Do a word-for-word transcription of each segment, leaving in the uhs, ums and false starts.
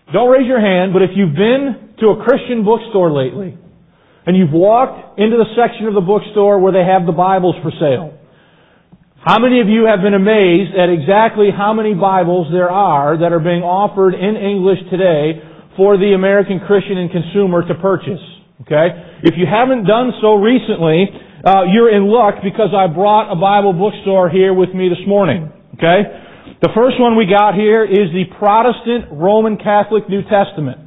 Don't raise your hand, but if you've been to a Christian bookstore lately, and you've walked into the section of the bookstore where they have the Bibles for sale, how many of you have been amazed at exactly how many Bibles there are that are being offered in English today for the American Christian and consumer to purchase? Okay? If you haven't done so recently, uh, you're in luck because I brought a Bible bookstore here with me this morning. Okay? The first one we got here is the Protestant Roman Catholic New Testament.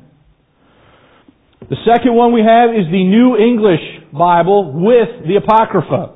The second one we have is the New English Bible with the Apocrypha.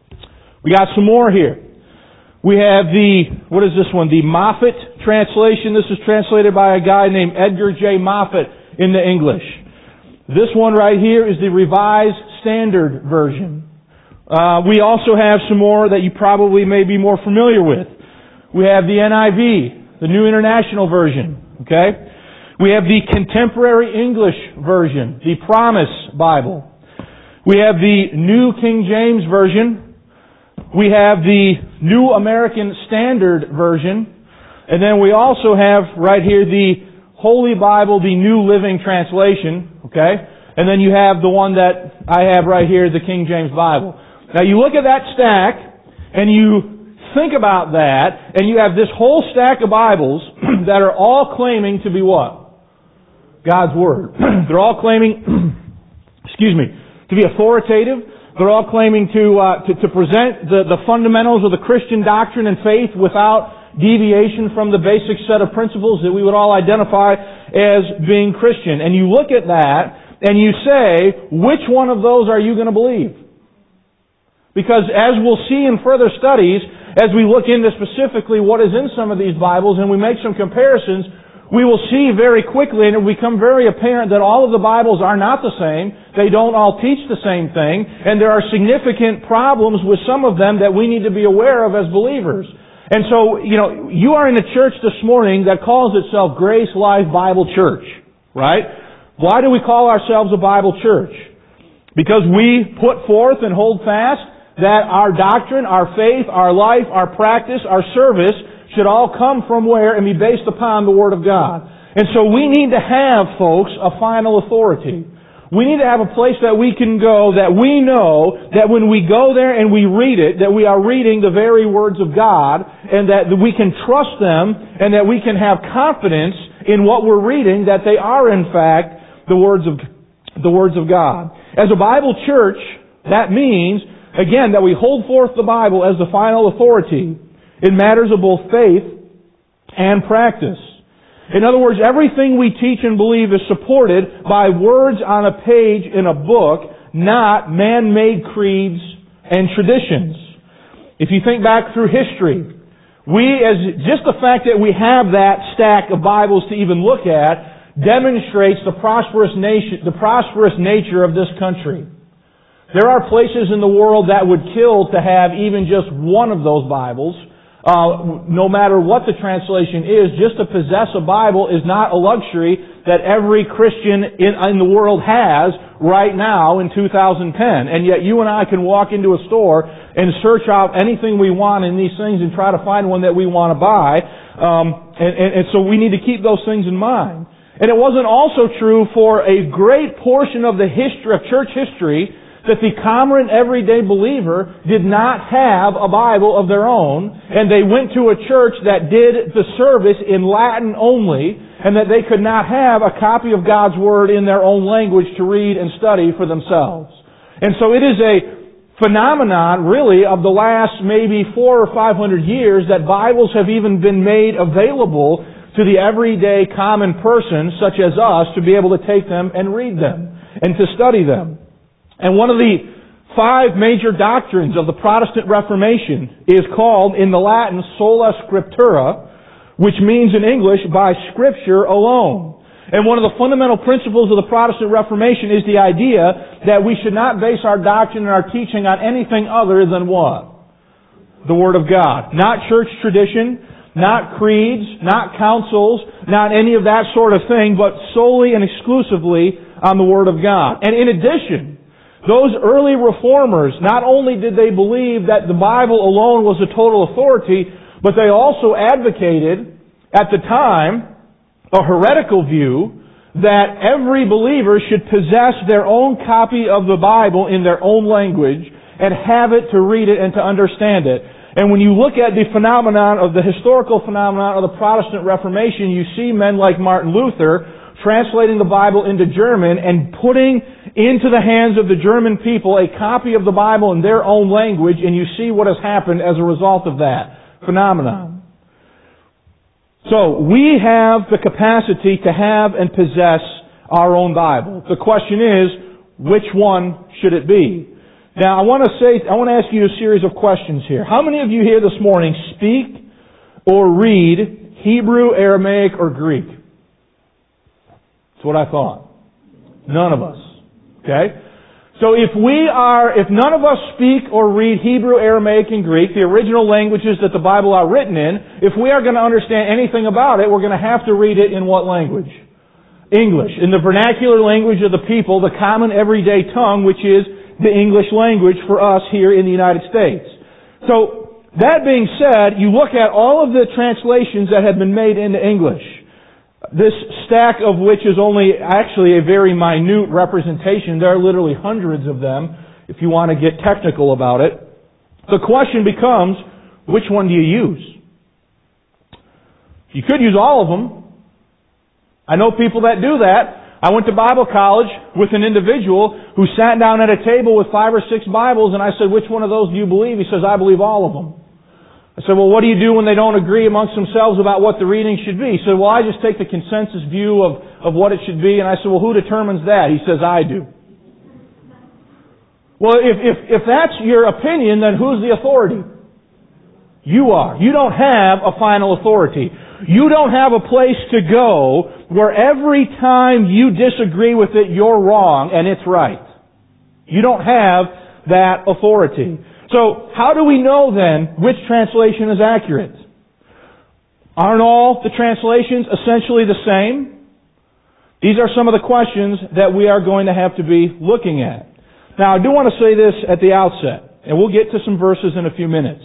We got some more here. We have the, what is this one? The Moffat translation. This is translated by a guy named Edgar J. Moffat in the English. This one right here is the Revised Standard Version. Uh, we also have some more that you probably may be more familiar with. We have the N I V, the New International Version. Okay? We have the Contemporary English Version, the Promise Bible. We have the New King James Version. We have the New American Standard Version. And then we also have right here the Holy Bible, the New Living Translation. Okay? And then you have the one that I have right here, the King James Bible. Now you look at that stack and you think about that, and you have this whole stack of Bibles that are all claiming to be what? God's Word. They're all claiming, excuse me, to be authoritative. They're all claiming to, uh, to, to present the, the fundamentals of the Christian doctrine and faith without deviation from the basic set of principles that we would all identify as being Christian. And you look at that, and you say, which one of those are you going to believe? Because as we'll see in further studies, as we look into specifically what is in some of these Bibles and we make some comparisons, we will see very quickly, and it will become very apparent that all of the Bibles are not the same. They don't all teach the same thing, and there are significant problems with some of them that we need to be aware of as believers. And so, you know, you are in a church this morning that calls itself Grace Life Bible Church, right? Why do we call ourselves a Bible church? Because we put forth and hold fast that our doctrine, our faith, our life, our practice, our service should all come from where and be based upon the Word of God. And so we need to have, folks, a final authority. We need to have a place that we can go that we know that when we go there and we read it, that we are reading the very words of God, and that we can trust them, and that we can have confidence in what we're reading, that they are in fact the words of the words of God. As a Bible church, that means, again, that we hold forth the Bible as the final authority in matters of both faith and practice. In other words, everything we teach and believe is supported by words on a page in a book, not man-made creeds and traditions. If you think back through history, we, as just the fact that we have that stack of Bibles to even look at, demonstrates the prosperous nation, the prosperous nature of this country. There are places in the world that would kill to have even just one of those Bibles. Uh, no matter what the translation is, just to possess a Bible is not a luxury that every Christian in, in the world has right now in two thousand ten. And yet you and I can walk into a store and search out anything we want in these things and try to find one that we want to buy. Um, and, and, and so we need to keep those things in mind. And it wasn't also true for a great portion of the history of church history that the common everyday believer did not have a Bible of their own, and they went to a church that did the service in Latin only, and that they could not have a copy of God's Word in their own language to read and study for themselves. And so it is a phenomenon, really, of the last maybe four or five hundred years that Bibles have even been made available to the everyday common person, such as us, to be able to take them and read them and to study them. And one of the five major doctrines of the Protestant Reformation is called, in the Latin, sola scriptura, which means in English, by Scripture alone. And one of the fundamental principles of the Protestant Reformation is the idea that we should not base our doctrine and our teaching on anything other than what? The Word of God. Not church tradition, not creeds, not councils, not any of that sort of thing, but solely and exclusively on the Word of God. And in addition, those early reformers, not only did they believe that the Bible alone was a total authority, but they also advocated at the time a heretical view that every believer should possess their own copy of the Bible in their own language and have it to read it and to understand it. And when you look at the phenomenon of the historical phenomenon of the Protestant Reformation, you see men like Martin Luther translating the Bible into German and putting into the hands of the German people a copy of the Bible in their own language, and you see what has happened as a result of that phenomenon. So, we have the capacity to have and possess our own Bible. The question is, which one should it be? Now, I want to say, I want to ask you a series of questions here. How many of you here this morning speak or read Hebrew, Aramaic, or Greek? That's what I thought. None of us. Okay? So if we are, if none of us speak or read Hebrew, Aramaic, and Greek, the original languages that the Bible are written in, if we are going to understand anything about it, we're going to have to read it in what language? English. In the vernacular language of the people, the common everyday tongue, which is the English language for us here in the United States. So, that being said, you look at all of the translations that have been made into English. This stack of which is only actually a very minute representation. There are literally hundreds of them, if you want to get technical about it. The question becomes, which one do you use? You could use all of them. I know people that do that. I went to Bible college with an individual who sat down at a table with five or six Bibles, and I said, which one of those do you believe? He says, I believe all of them. I said, well, what do you do when they don't agree amongst themselves about what the reading should be? He said, well, I just take the consensus view of, of what it should be. And I said, well, who determines that? He says, I do. Well, if, if, if that's your opinion, then who's the authority? You are. You don't have a final authority. You don't have a place to go where every time you disagree with it, you're wrong and it's right. You don't have that authority. So, how do we know then which translation is accurate? Aren't all the translations essentially the same? These are some of the questions that we are going to have to be looking at. Now, I do want to say this at the outset, and we'll get to some verses in a few minutes.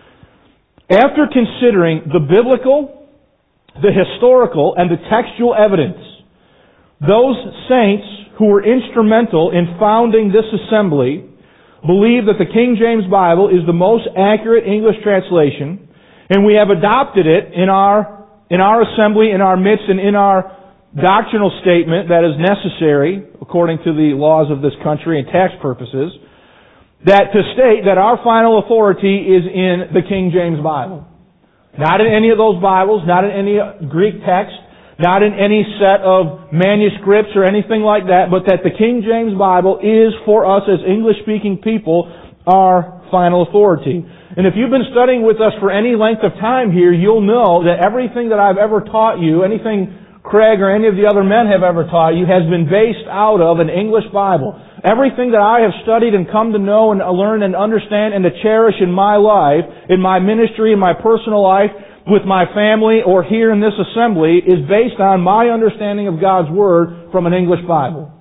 After considering the biblical, the historical, and the textual evidence, those saints who were instrumental in founding this assembly believe that the King James Bible is the most accurate English translation, and we have adopted it in our in our assembly, in our midst, and in our doctrinal statement that is necessary, according to the laws of this country and tax purposes, that to state that our final authority is in the King James Bible. Not in any of those Bibles, not in any Greek text, not in any set of manuscripts or anything like that, but that the King James Bible is, for us as English-speaking people, our final authority. And if you've been studying with us for any length of time here, you'll know that everything that I've ever taught you, anything Craig or any of the other men have ever taught you, has been based out of an English Bible. Everything that I have studied and come to know and learn and understand and to cherish in my life, in my ministry, in my personal life, with my family, or here in this assembly, is based on my understanding of God's Word from an English Bible.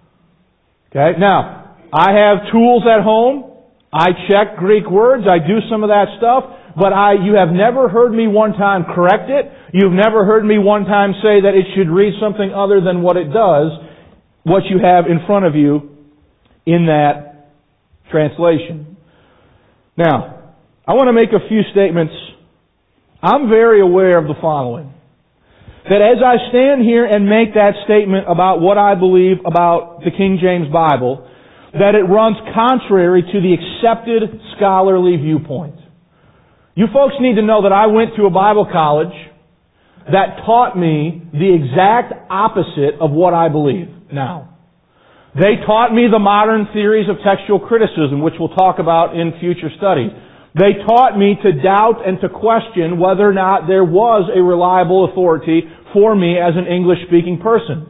Okay? Now, I have tools at home. I check Greek words. I do some of that stuff. But I, you have never heard me one time correct it. You've never heard me one time say that it should read something other than what it does, what you have in front of you in that translation. Now, I want to make a few statements. I'm very aware of the following. That as I stand here and make that statement about what I believe about the King James Bible, that it runs contrary to the accepted scholarly viewpoint. You folks need to know that I went to a Bible college that taught me the exact opposite of what I believe now. They taught me the modern theories of textual criticism, which we'll talk about in future studies. They taught me to doubt and to question whether or not there was a reliable authority for me as an English-speaking person.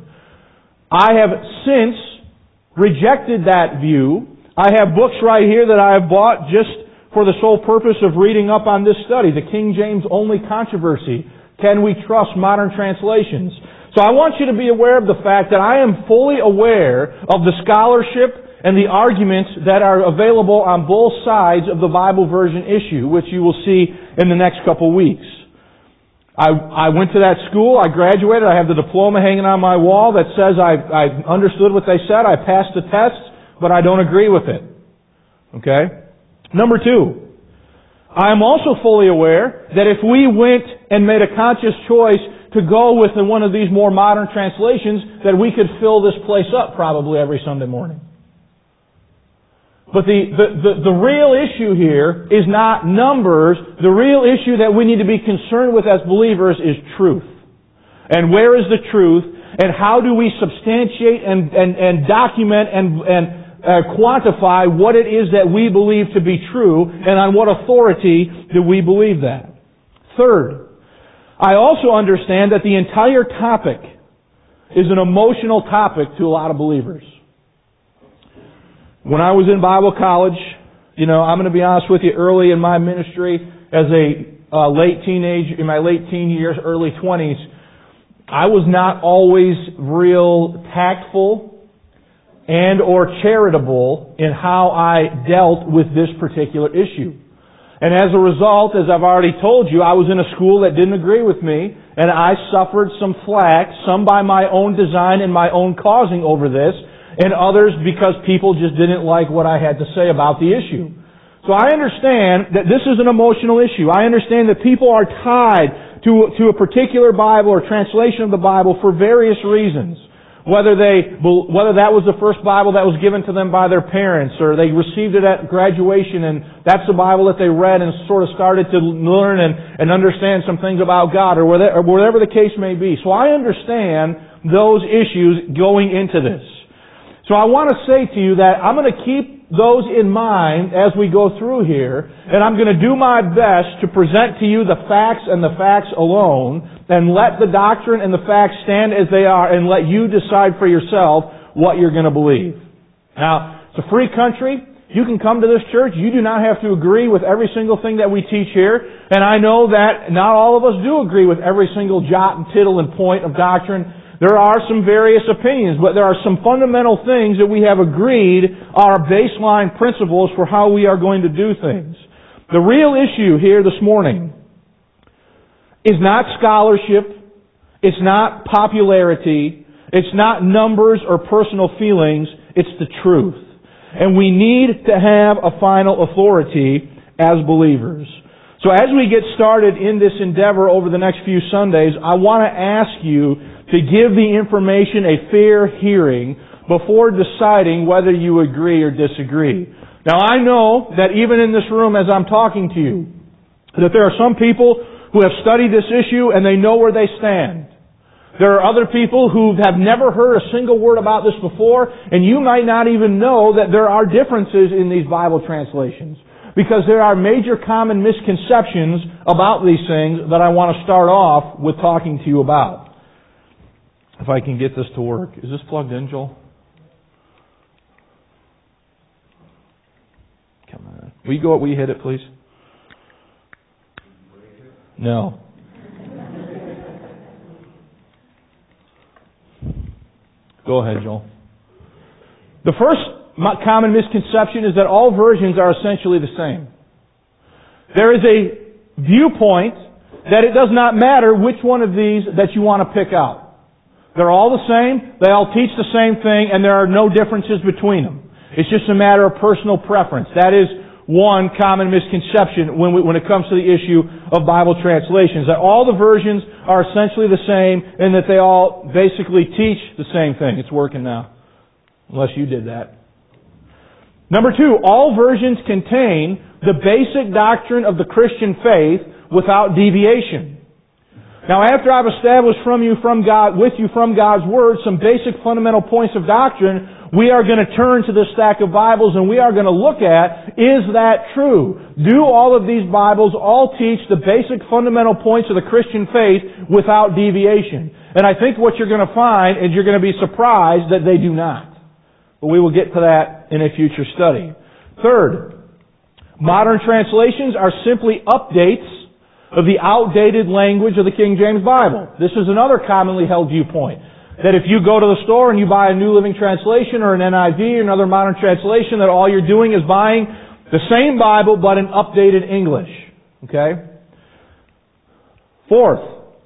I have since rejected that view. I have books right here that I have bought just for the sole purpose of reading up on this study. The King James Only Controversy. Can we trust modern translations? So I want you to be aware of the fact that I am fully aware of the scholarship and the arguments that are available on both sides of the Bible version issue, which you will see in the next couple weeks. I, I went to that school, I graduated, I have the diploma hanging on my wall that says I, I understood what they said, I passed the tests, but I don't agree with it. Okay? Number two, I am also fully aware that if we went and made a conscious choice to go with one of these more modern translations, that we could fill this place up probably every Sunday morning. But the, the, the, the real issue here is not numbers. The real issue that we need to be concerned with as believers is truth. And where is the truth? And how do we substantiate and, and, and document and, and uh, quantify what it is that we believe to be true, and on what authority do we believe that? Third, I also understand that the entire topic is an emotional topic to a lot of believers. When I was in Bible college, you know, I'm going to be honest with you, early in my ministry, as a uh, late teenage, in my late teen years, early twenties, I was not always real tactful and or charitable in how I dealt with this particular issue. And as a result, as I've already told you, I was in a school that didn't agree with me, and I suffered some flack, some by my own design and my own causing over this, and others because people just didn't like what I had to say about the issue. So I understand that this is an emotional issue. I understand that people are tied to, to a particular Bible or translation of the Bible for various reasons. Whether they, whether that was the first Bible that was given to them by their parents, or they received it at graduation and that's the Bible that they read and sort of started to learn and, and understand some things about God, or whatever, or whatever the case may be. So I understand those issues going into this. So I want to say to you that I'm going to keep those in mind as we go through here, and I'm going to do my best to present to you the facts and the facts alone, and let the doctrine and the facts stand as they are, and let you decide for yourself what you're going to believe. Now, it's a free country. You can come to this church. You do not have to agree with every single thing that we teach here, and I know that not all of us do agree with every single jot and tittle and point of doctrine. There are some various opinions, but there are some fundamental things that we have agreed are baseline principles for how we are going to do things. The real issue here this morning is not scholarship, it's not popularity, it's not numbers or personal feelings, it's the truth. And we need to have a final authority as believers. So as we get started in this endeavor over the next few Sundays, I want to ask you to give the information a fair hearing before deciding whether you agree or disagree. Now I know that even in this room as I'm talking to you, that there are some people who have studied this issue and they know where they stand. There are other people who have never heard a single word about this before, and you might not even know that there are differences in these Bible translations, because there are major common misconceptions about these things that I want to start off with talking to you about. If I can get this to work. Is this plugged in, Joel? Come on. Will you go up? Will you hit it, please? No. Go ahead, Joel. The first common misconception is that all versions are essentially the same. There is a viewpoint that it does not matter which one of these that you want to pick out. They're all the same, they all teach the same thing, and there are no differences between them. It's just a matter of personal preference. That is one common misconception when we, when it comes to the issue of Bible translations, that all the versions are essentially the same and that they all basically teach the same thing. It's working now. Unless you did that. Number two, all versions contain the basic doctrine of the Christian faith without deviation. Now, after I've established from you, from God, with you from God's Word, some basic fundamental points of doctrine, we are going to turn to this stack of Bibles and we are going to look at, is that true? Do all of these Bibles all teach the basic fundamental points of the Christian faith without deviation? And I think what you're going to find is you're going to be surprised that they do not. But we will get to that in a future study. Third, modern translations are simply updates of the outdated language of the King James Bible. This is another commonly held viewpoint. That if you go to the store and you buy a New Living Translation or an N I V or another modern translation, that all you're doing is buying the same Bible but in updated English. Okay? Fourth,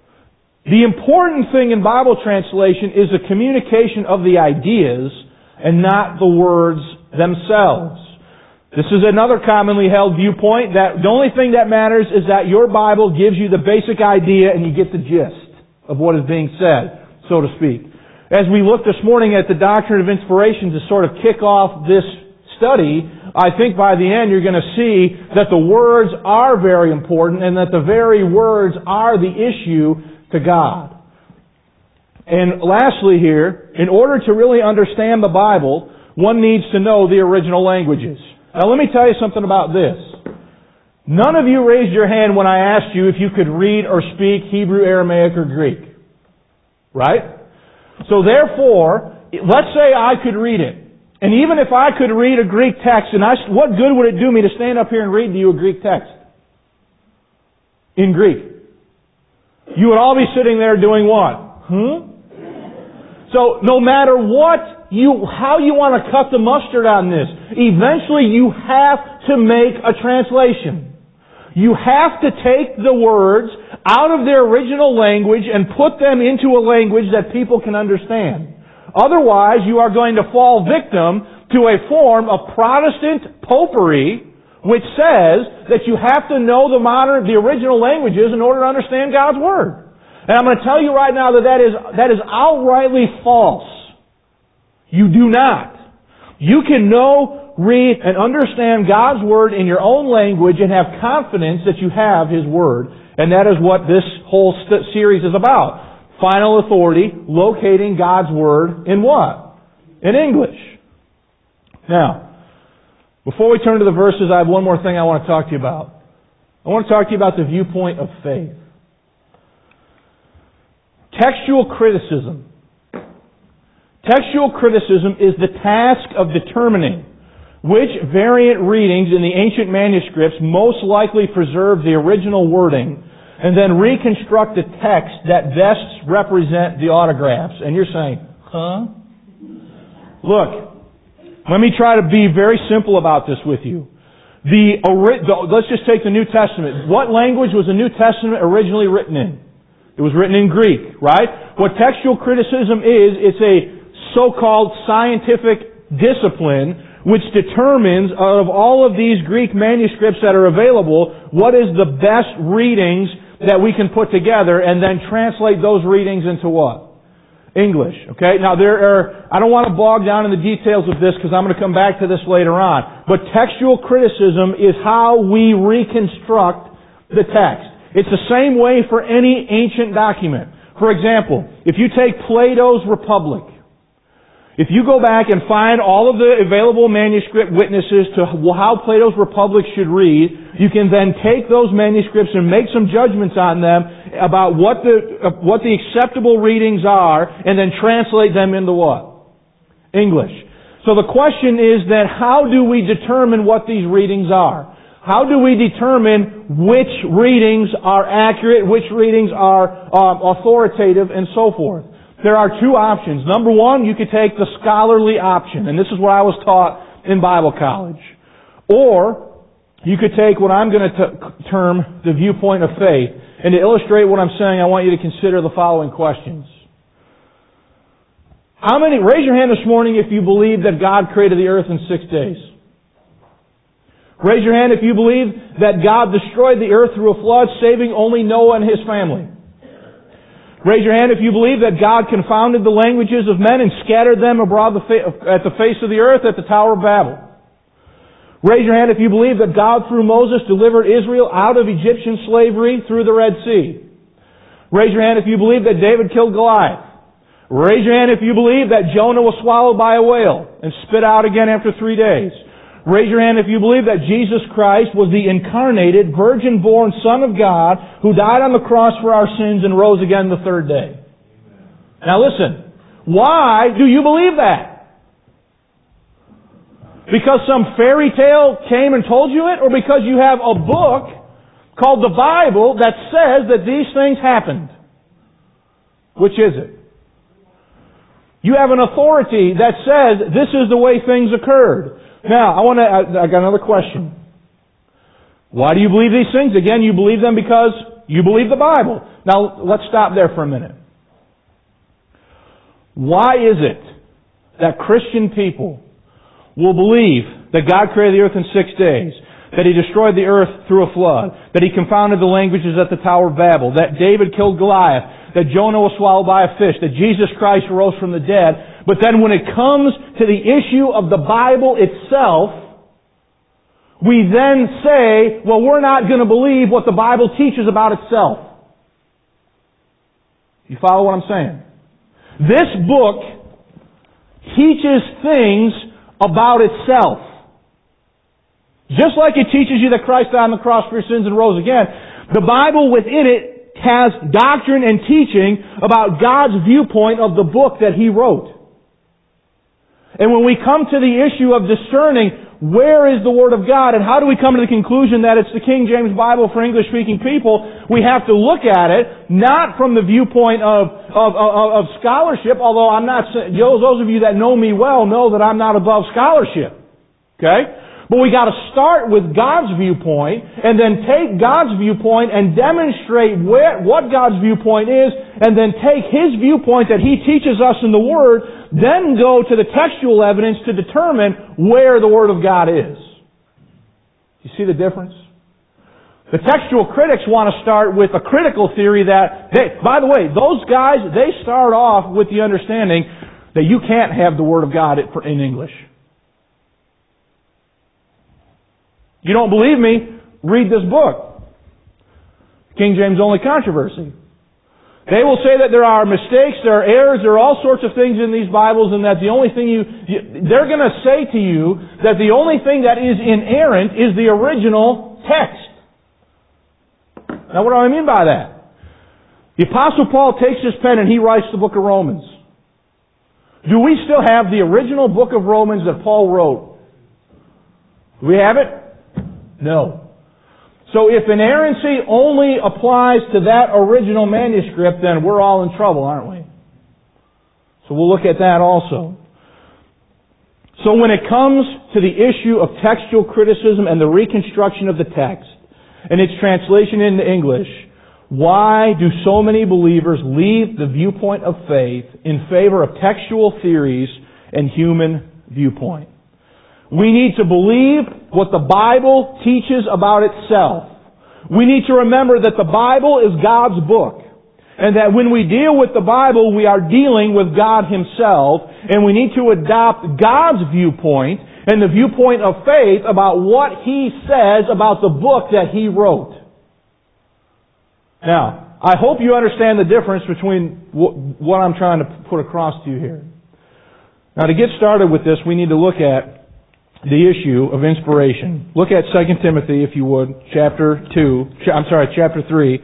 The important thing in Bible translation is the communication of the ideas and not the words themselves. This is another commonly held viewpoint that the only thing that matters is that your Bible gives you the basic idea and you get the gist of what is being said, so to speak. As we look this morning at the doctrine of inspiration to sort of kick off this study, I think by the end you're going to see that the words are very important and that the very words are the issue to God. And lastly here, in order to really understand the Bible, one needs to know the original languages. Now let me tell you something about this. None of you raised your hand when I asked you if you could read or speak Hebrew, Aramaic, or Greek. Right? So therefore, let's say I could read it. And even if I could read a Greek text, and I, what good would it do me to stand up here and read to you a Greek text? In Greek. You would all be sitting there doing what? Hmm? So no matter what you, how you want to cut the mustard on this, eventually you have to make a translation. You have to take the words out of their original language and put them into a language that people can understand. Otherwise, you are going to fall victim to a form of Protestant popery which says that you have to know the modern, the original languages in order to understand God's Word. And I'm going to tell you right now that that is, that is outrightly false. You do not. You can know, read, and understand God's Word in your own language and have confidence that you have His Word. And that is what this whole st- series is about. Final authority, locating God's Word in what? In English. Now, before we turn to the verses, I have one more thing I want to talk to you about. I want to talk to you about the viewpoint of faith. Textual criticism. Textual criticism is the task of determining which variant readings in the ancient manuscripts most likely preserve the original wording and then reconstruct a text that best represent the autographs. And you're saying, huh? Look, let me try to be very simple about this with you. The, the let's just take the New Testament. What language was the New Testament originally written in? It was written in Greek, right? What textual criticism is, it's a so-called scientific discipline which determines out of all of these Greek manuscripts that are available, what is the best readings that we can put together and then translate those readings into what? English. Okay? Now there are, I don't want to bog down in the details of this because I'm going to come back to this later on. But textual criticism is how we reconstruct the text. It's the same way for any ancient document. For example, if you take Plato's Republic, if you go back and find all of the available manuscript witnesses to how Plato's Republic should read, you can then take those manuscripts and make some judgments on them about what the what the acceptable readings are, and then translate them into what? English. So the question is then, how do we determine what these readings are? How do we determine which readings are accurate, which readings are um, authoritative, and so forth? There are two options. Number one, you could take the scholarly option, and this is what I was taught in Bible college. Or, you could take what I'm going to t- term the viewpoint of faith. And to illustrate what I'm saying, I want you to consider the following questions. How many, raise your hand this morning if you believe that God created the earth in six days. Raise your hand if you believe that God destroyed the earth through a flood, saving only Noah and his family. Raise your hand if you believe that God confounded the languages of men and scattered them abroad the fa- at the face of the earth at the Tower of Babel. Raise your hand if you believe that God, through Moses, delivered Israel out of Egyptian slavery through the Red Sea. Raise your hand if you believe that David killed Goliath. Raise your hand if you believe that Jonah was swallowed by a whale and spit out again after three days. Raise your hand if you believe that Jesus Christ was the incarnated, virgin-born Son of God who died on the cross for our sins and rose again the third day. Now listen, why do you believe that? Because some fairy tale came and told you it? Or because you have a book called the Bible that says that these things happened? Which is it? You have an authority that says this is the way things occurred. Now, I want to, I got another question. Why do you believe these things? Again, you believe them because you believe the Bible. Now, let's stop there for a minute. Why is it that Christian people will believe that God created the earth in six days, that He destroyed the earth through a flood, that He confounded the languages at the Tower of Babel, that David killed Goliath, that Jonah was swallowed by a fish, that Jesus Christ rose from the dead, but then when it comes to the issue of the Bible itself, we then say, well, we're not going to believe what the Bible teaches about itself. You follow what I'm saying? This book teaches things about itself. Just like it teaches you that Christ died on the cross for your sins and rose again, the Bible within it has doctrine and teaching about God's viewpoint of the book that He wrote. And when we come to the issue of discerning where is the Word of God and how do we come to the conclusion that it's the King James Bible for English-speaking people, we have to look at it not from the viewpoint of, of, of, of scholarship, although I'm not, those of you that know me well know that I'm not above scholarship. Okay? But we got to start with God's viewpoint and then take God's viewpoint and demonstrate where, what God's viewpoint is, and then take His viewpoint that He teaches us in the Word, then go to the textual evidence to determine where the Word of God is. You see the difference? The textual critics want to start with a critical theory that, they, by the way, those guys, they start off with the understanding that you can't have the Word of God in English. You don't believe me? Read this book. King James Only Controversy. They will say that there are mistakes, there are errors, there are all sorts of things in these Bibles, and that the only thing you... you they're going to say to you that the only thing that is inerrant is the original text. Now, what do I mean by that? The Apostle Paul takes his pen and he writes the book of Romans. Do we still have the original book of Romans that Paul wrote? Do we have it? No. So if inerrancy only applies to that original manuscript, then we're all in trouble, aren't we? So we'll look at that also. So when it comes to the issue of textual criticism and the reconstruction of the text and its translation into English, why do so many believers leave the viewpoint of faith in favor of textual theories and human viewpoint? We need to believe what the Bible teaches about itself. We need to remember that the Bible is God's book, and that when we deal with the Bible, we are dealing with God Himself, and we need to adopt God's viewpoint and the viewpoint of faith about what He says about the book that He wrote. Now, I hope you understand the difference between what I'm trying to put across to you here. Now, to get started with this, we need to look at the issue of inspiration. Look at Second Timothy, if you would, chapter two. I'm sorry, chapter three.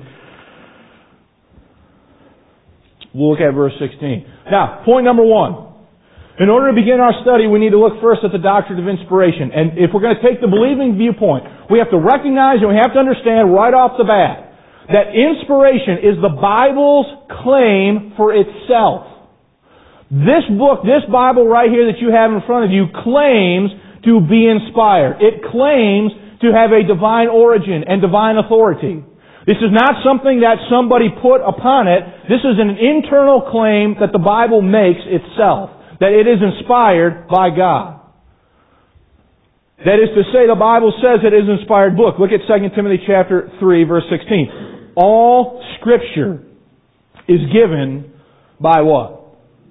We'll look at verse sixteen. Now, point number one. In order to begin our study, we need to look first at the doctrine of inspiration. And if we're going to take the believing viewpoint, we have to recognize and we have to understand right off the bat that inspiration is the Bible's claim for itself. This book, this Bible right here that you have in front of you, claims to be inspired. It claims to have a divine origin and divine authority. This is not something that somebody put upon it. This is an internal claim that the Bible makes itself, that it is inspired by God. That is to say, the Bible says it is an inspired book. Look at Second Timothy chapter three, verse sixteen. All Scripture is given by what?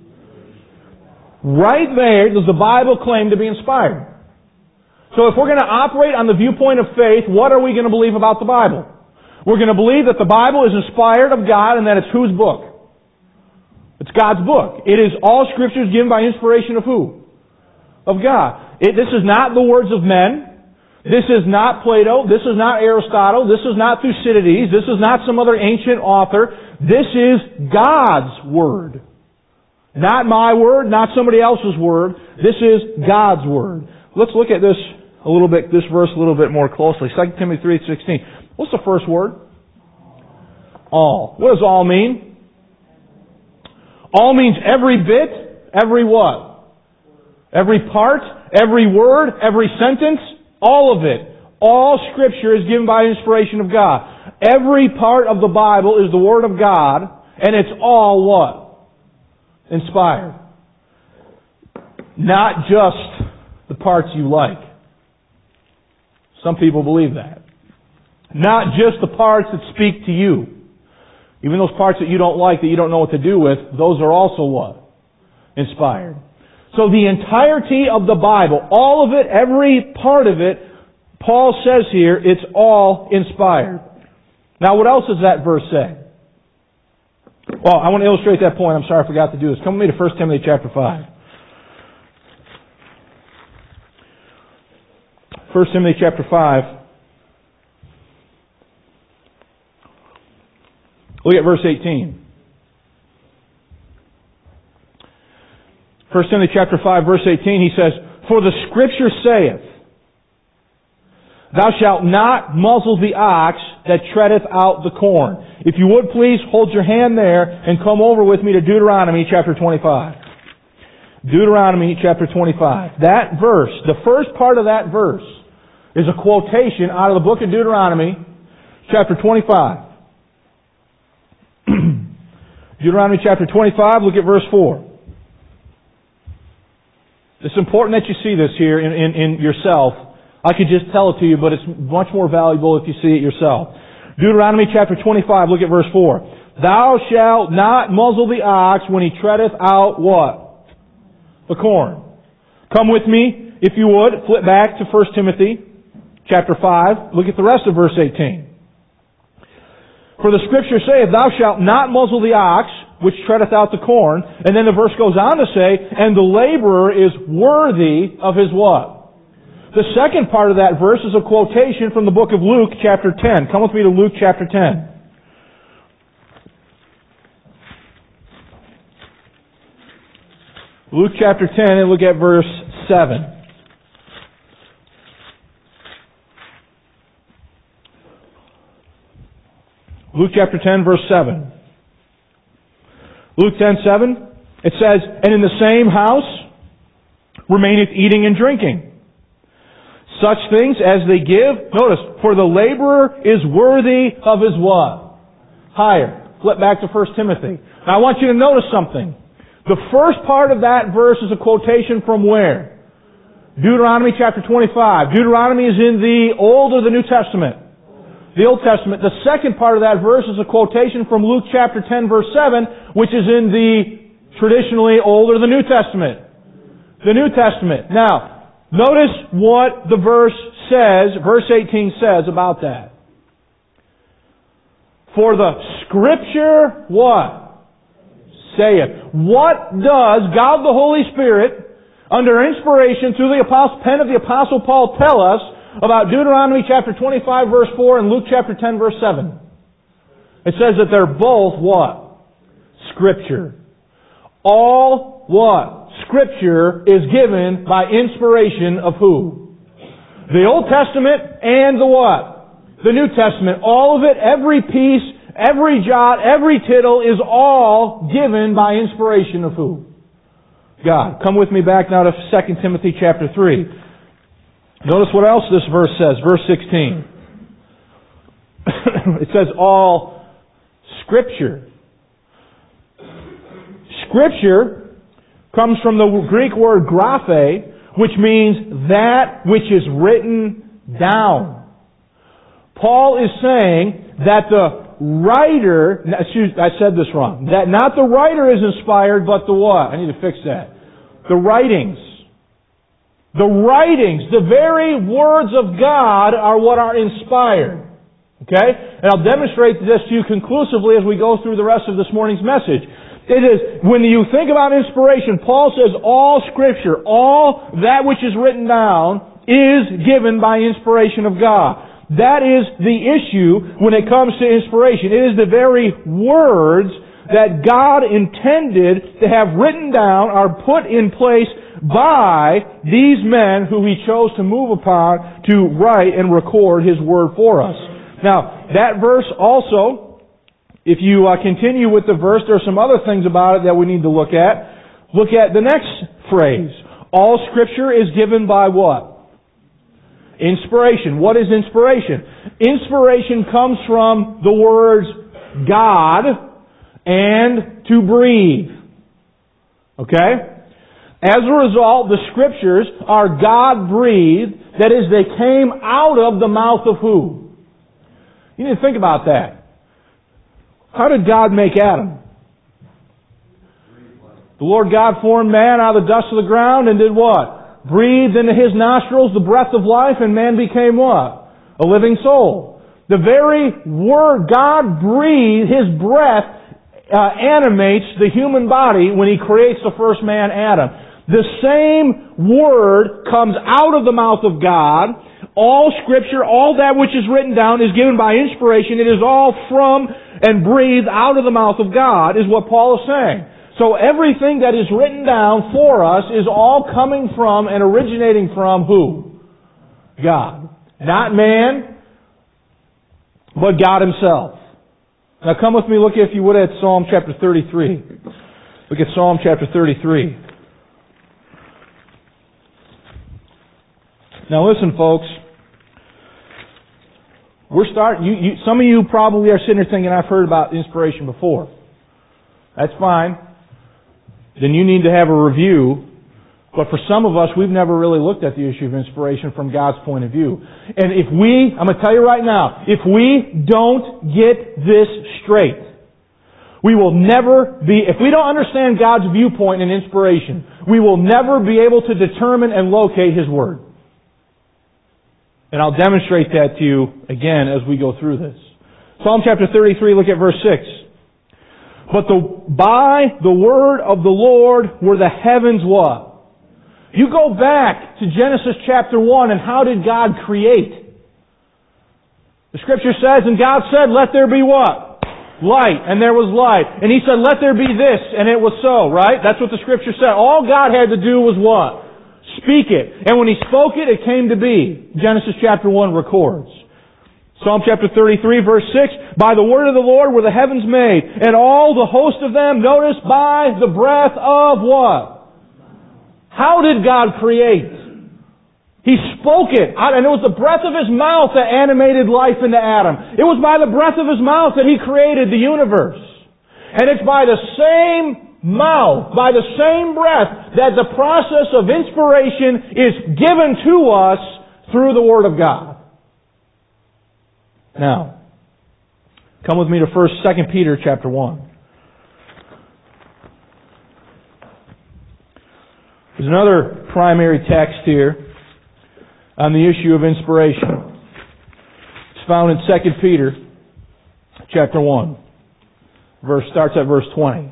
Right there does the Bible claim to be inspired. So if we're going to operate on the viewpoint of faith, what are we going to believe about the Bible? We're going to believe that the Bible is inspired of God and that it's whose book? It's God's book. It is all Scriptures given by inspiration of who? Of God. It, this is not the words of men. This is not Plato. This is not Aristotle. This is not Thucydides. This is not some other ancient author. This is God's Word. Not my word, not somebody else's word. This is God's Word. Let's look at this a little bit, this verse a little bit more closely. Second Timothy three sixteen. What's the first word? All. What does all mean? All means every bit, every what? Every part, every word, every sentence, all of it. All Scripture is given by inspiration of God. Every part of the Bible is the Word of God, and it's all what? Inspired. Not just the parts you like. Some people believe that. Not just the parts that speak to you. Even those parts that you don't like, that you don't know what to do with, those are also what? Inspired. So the entirety of the Bible, all of it, every part of it, Paul says here, it's all inspired. Now what else does that verse say? Well, I want to illustrate that point. I'm sorry I forgot to do this. Come with me to First Timothy chapter five. First Timothy chapter five. Look at verse eighteen. First Timothy chapter five, verse eighteen, he says, "For the Scripture saith, Thou shalt not muzzle the ox that treadeth out the corn." If you would please hold your hand there and come over with me to Deuteronomy chapter twenty-five. Deuteronomy chapter twenty-five. That verse, the first part of that verse, is a quotation out of the book of Deuteronomy chapter twenty-five. Deuteronomy chapter twenty-five, look at verse four. It's important that you see this here in, in, in yourself. I could just tell it to you, but it's much more valuable if you see it yourself. Deuteronomy chapter twenty-five, look at verse four. "Thou shalt not muzzle the ox when he treadeth out" what? "The corn." Come with me, if you would, flip back to First Timothy chapter five. Look at the rest of verse eighteen. "For the Scripture saith, Thou shalt not muzzle the ox which treadeth out the corn." And then the verse goes on to say, "And the laborer is worthy of his" what? The second part of that verse is a quotation from the book of Luke chapter ten. Come with me to Luke chapter ten. Luke chapter ten, and look at verse seven. Luke chapter ten, verse seven. Luke ten, seven. It says, "And in the same house remaineth eating and drinking. Such things as they give," notice, "for the laborer is worthy of his" what? Hire. Flip back to First Timothy. Now I want you to notice something. The first part of that verse is a quotation from where? Deuteronomy chapter twenty-five. Deuteronomy is in the Old or the New Testament? The Old Testament. The second part of that verse is a quotation from Luke chapter ten, verse seven, which is in the traditionally Old or the New Testament? The New Testament. Now, notice what the verse says, verse eighteen says about that. "For the Scripture" what? "Saith." What does God the Holy Spirit, under inspiration through the apostle, pen of the Apostle Paul, tell us about Deuteronomy chapter twenty-five, verse four, and Luke chapter ten, verse seven? It says that they're both what? Scripture. All what? Scripture is given by inspiration of who? The Old Testament and the what? The New Testament. All of it, every piece, every jot, every tittle is all given by inspiration of who? God. Come with me back now to Second Timothy chapter three. Notice what else this verse says. Verse sixteen. It says all Scripture. Scripture comes from the Greek word graphe, which means that which is written down. Paul is saying that the writer, excuse, I said this wrong, that not the writer is inspired, but the what? I need to fix that. The writings. The writings, the very words of God are what are inspired. Okay? And I'll demonstrate this to you conclusively as we go through the rest of this morning's message. It is, when you think about inspiration, Paul says all Scripture, all that which is written down is given by inspiration of God. That is the issue when it comes to inspiration. It is the very words that God intended to have written down are put in place by these men who He chose to move upon to write and record His Word for us. Now, that verse also, if you uh, continue with the verse, there are some other things about it that we need to look at. Look at the next phrase. All Scripture is given by what? Inspiration. What is inspiration? Inspiration comes from the words God and to breathe. Okay? As a result, the Scriptures are God-breathed. That is, they came out of the mouth of who? You need to think about that. How did God make Adam? The Lord God formed man out of the dust of the ground and did what? Breathed into his nostrils the breath of life, and man became what? A living soul. The very word God breathed, His breath uh, animates the human body when He creates the first man, Adam. The same word comes out of the mouth of God. All Scripture, all that which is written down is given by inspiration. It is all from and breathed out of the mouth of God, is what Paul is saying. So everything that is written down for us is all coming from and originating from who? God. Not man, but God Himself. Now come with me, look if you would at Psalm chapter thirty-three. Look at Psalm chapter thirty-three. Now listen, folks. We're starting. You, you, some of you probably are sitting there thinking, I've heard about inspiration before. That's fine. Then you need to have a review. But for some of us, we've never really looked at the issue of inspiration from God's point of view. And if we, I'm going to tell you right now, if we don't get this straight, we will never be, if we don't understand God's viewpoint in inspiration, we will never be able to determine and locate His Word. And I'll demonstrate that to you again as we go through this. Psalm chapter thirty-three, look at verse six. But the, by the word of the Lord were the heavens what? You go back to Genesis chapter one, and how did God create? The Scripture says, and God said, let there be what? Light. And there was light. And He said, let there be this. And it was so, right? That's what the Scripture said. All God had to do was what? Speak it. And when He spoke it, it came to be. Genesis chapter one records. Psalm chapter thirty-three, verse six, by the word of the Lord were the heavens made, and all the host of them, notice, by the breath of what? How did God create? He spoke it, and it was the breath of His mouth that animated life into Adam. It was by the breath of His mouth that He created the universe. And it's by the same mouth, by the same breath, that the process of inspiration is given to us through the Word of God. Now, come with me to First, Second Peter chapter one. There's another primary text here on the issue of inspiration. It's found in Second Peter chapter one. Verse starts at verse twenty.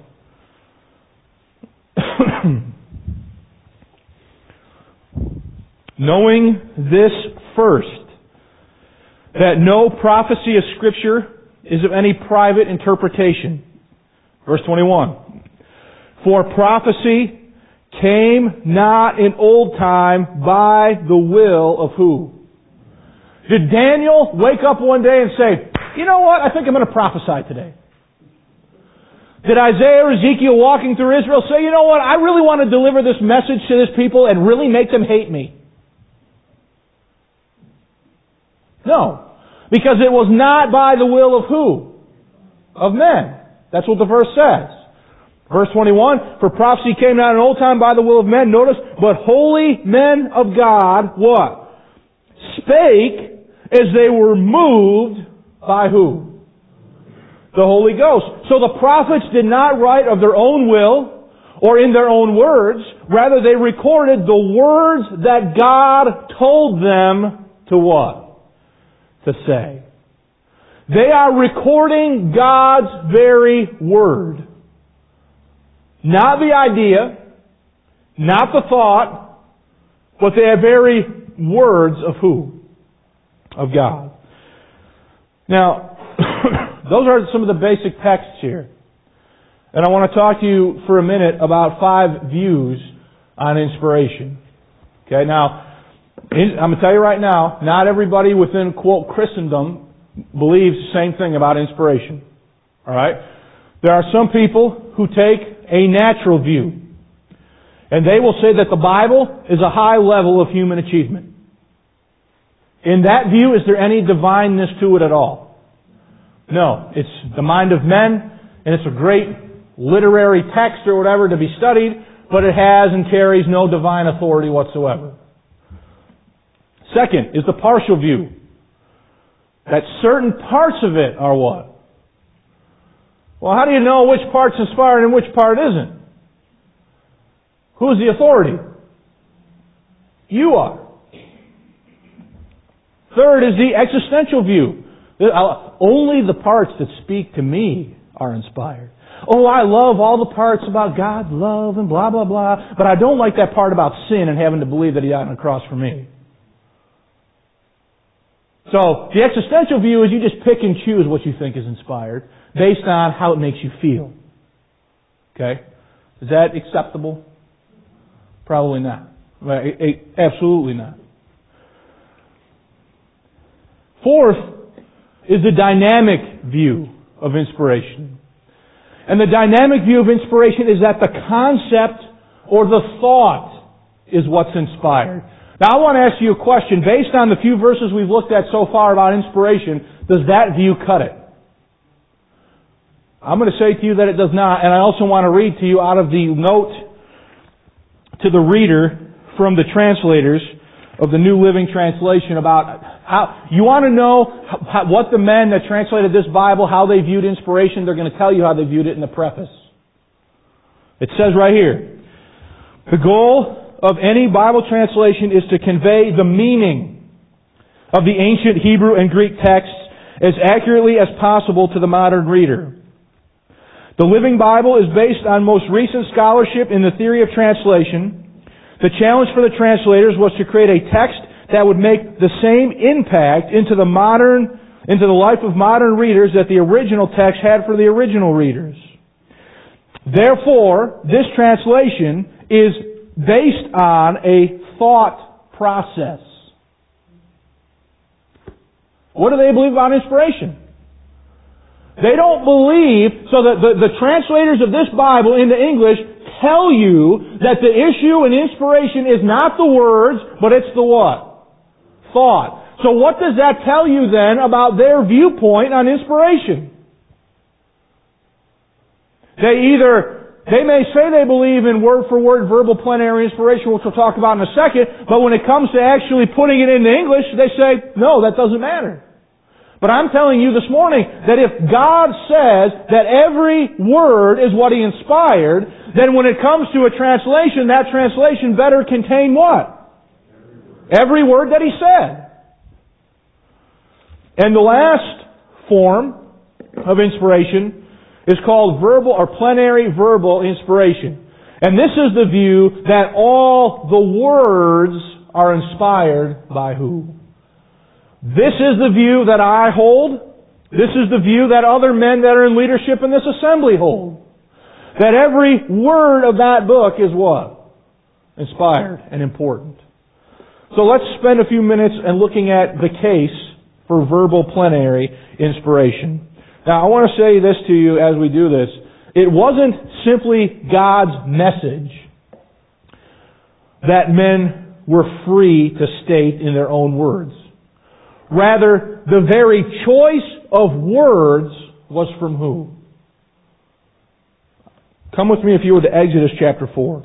Knowing this first, that no prophecy of Scripture is of any private interpretation. Verse twenty-one. For prophecy came not in old time by the will of who? Did Daniel wake up one day and say, you know what, I think I'm going to prophesy today? Did Isaiah or Ezekiel walking through Israel say, you know what, I really want to deliver this message to this people and really make them hate me? No. Because it was not by the will of who? Of men. That's what the verse says. Verse twenty-one, for prophecy came not in old time by the will of men, notice, but holy men of God, what? Spake as they were moved by who? The Holy Ghost. So the prophets did not write of their own will or in their own words. Rather, they recorded the words that God told them to what? To say. They are recording God's very Word. Not the idea, not the thought, but the very words of who? Of God. Now, those are some of the basic texts here. And I want to talk to you for a minute about five views on inspiration. Okay, now, I'm going to tell you right now, not everybody within, quote, Christendom believes the same thing about inspiration. Alright? There are some people who take a natural view. And they will say that the Bible is a high level of human achievement. In that view, is there any divineness to it at all? No. It's the mind of men, and it's a great literary text or whatever to be studied, but it has and carries no divine authority whatsoever. Second is the partial view. That certain parts of it are what? Well, how do you know which part's inspired and which part isn't? Who's the authority? You are. Third is the existential view. Only the parts that speak to me are inspired. Oh, I love all the parts about God, love, and blah, blah, blah, but I don't like that part about sin and having to believe that He died on the cross for me. So, the existential view is you just pick and choose what you think is inspired based on how it makes you feel. Okay? Is that acceptable? Probably not. Absolutely not. Fourth is the dynamic view of inspiration. And the dynamic view of inspiration is that the concept or the thought is what's inspired. Now I want to ask you a question. Based on the few verses we've looked at so far about inspiration, does that view cut it? I'm going to say to you that it does not, and I also want to read to you out of the note to the reader from the translators of the New Living Translation about how, you want to know how, what the men that translated this Bible, how they viewed inspiration, they're going to tell you how they viewed it in the preface. It says right here, the goal of any Bible translation is to convey the meaning of the ancient Hebrew and Greek texts as accurately as possible to the modern reader. The Living Bible is based on most recent scholarship in the theory of translation. The challenge for the translators was to create a text that would make the same impact into the modern, into the life of modern readers that the original text had for the original readers. Therefore, this translation is based on a thought process. What do they believe about inspiration? They don't believe, so that the, the translators of this Bible into English tell you that the issue in inspiration is not the words, but it's the what? Thought. So what does that tell you then about their viewpoint on inspiration? They either, they may say they believe in word-for-word verbal plenary inspiration, which we'll talk about in a second, but when it comes to actually putting it into English, they say, no, that doesn't matter. But I'm telling you this morning that if God says that every word is what He inspired, then when it comes to a translation, that translation better contain what? Every word that He said. And the last form of inspiration is called verbal or plenary verbal inspiration. And this is the view that all the words are inspired by who? This is the view that I hold. This is the view that other men that are in leadership in this assembly hold. That every word of that book is what? Inspired and important. So let's spend a few minutes and looking at the case for verbal plenary inspiration. Now I want to say this to you as we do this. It wasn't simply God's message that men were free to state in their own words. Rather, the very choice of words was from who? Come with me, if you would, to Exodus chapter four.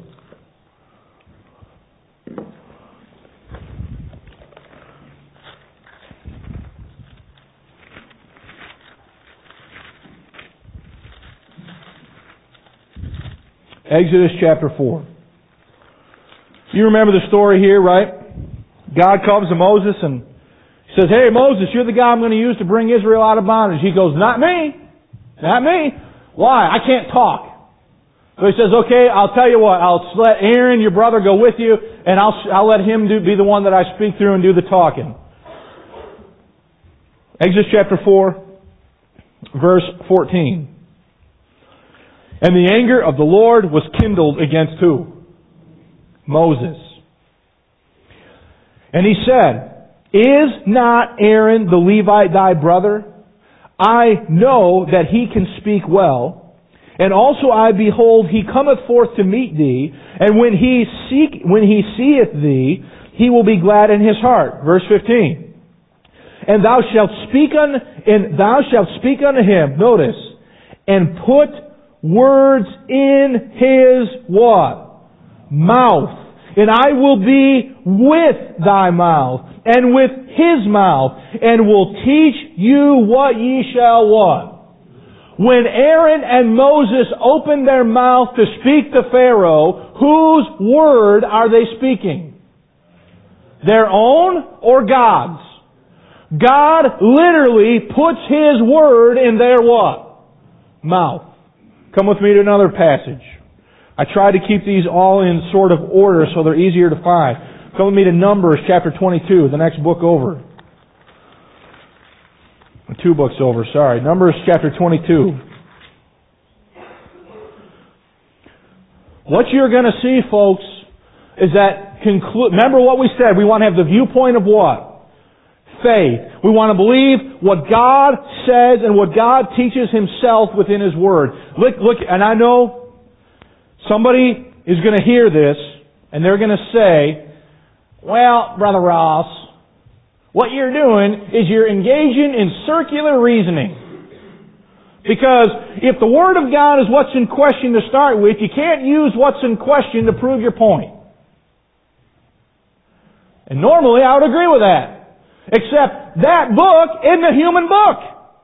Exodus chapter four. You remember the story here, right? God comes to Moses and says, hey, Moses, you're the guy I'm going to use to bring Israel out of bondage. He goes, not me. Not me. Why? I can't talk. So he says, okay, I'll tell you what. I'll let Aaron, your brother, go with you, and I'll I'll let him do, be the one that I speak through and do the talking. Exodus chapter four, verse fourteen. And the anger of the Lord was kindled against who? Moses. And He said, is not Aaron the Levite thy brother? I know that he can speak well. And also I behold, he cometh forth to meet thee, and when he seek, when he seeth thee, he will be glad in his heart. Verse fifteen. And thou shalt speak un, and thou shalt speak unto him, notice, and put words in his what? Mouth. And I will be with thy mouth, and with his mouth, and will teach you what ye shall what? When Aaron and Moses opened their mouth to speak to Pharaoh, whose word are they speaking? Their own or God's? God literally puts His word in their what? Mouth. Come with me to another passage. I try to keep these all in sort of order so they're easier to find. Come with me to Numbers chapter twenty-two, the next book over. Two books over, sorry. Numbers chapter twenty-two. What you're going to see, folks, is that conclude. Remember what we said. We want to have the viewpoint of what? Faith. We want to believe what God says and what God teaches Himself within His Word. Look, look, and I know somebody is going to hear this and they're going to say, well, Brother Ross, what you're doing is you're engaging in circular reasoning. Because if the Word of God is what's in question to start with, you can't use what's in question to prove your point. And normally I would agree with that. Except that book isn't a human book.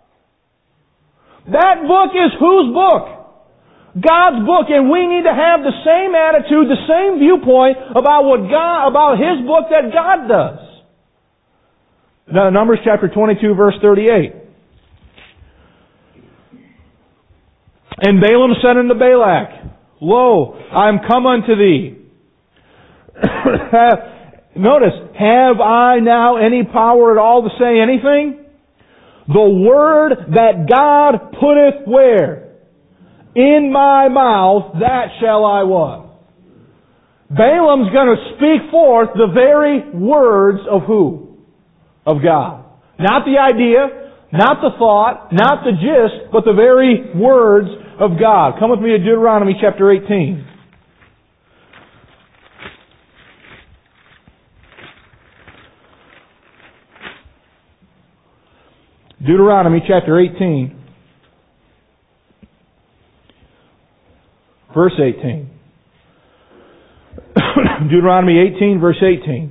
That book is whose book? God's book, and we need to have the same attitude, the same viewpoint about what God, about His book that God does. Now, Numbers chapter twenty-two, verse thirty-eight. And Balaam said unto Balak, Lo, I am come unto thee. Notice, have I now any power at all to say anything? The word that God putteth where? In my mouth, that shall I what? Balaam's going to speak forth the very words of who? Of God. Not the idea, not the thought, not the gist, but the very words of God. Come with me to Deuteronomy chapter eighteen. Deuteronomy chapter eighteen. Verse eighteen. Deuteronomy eighteen, verse eighteen.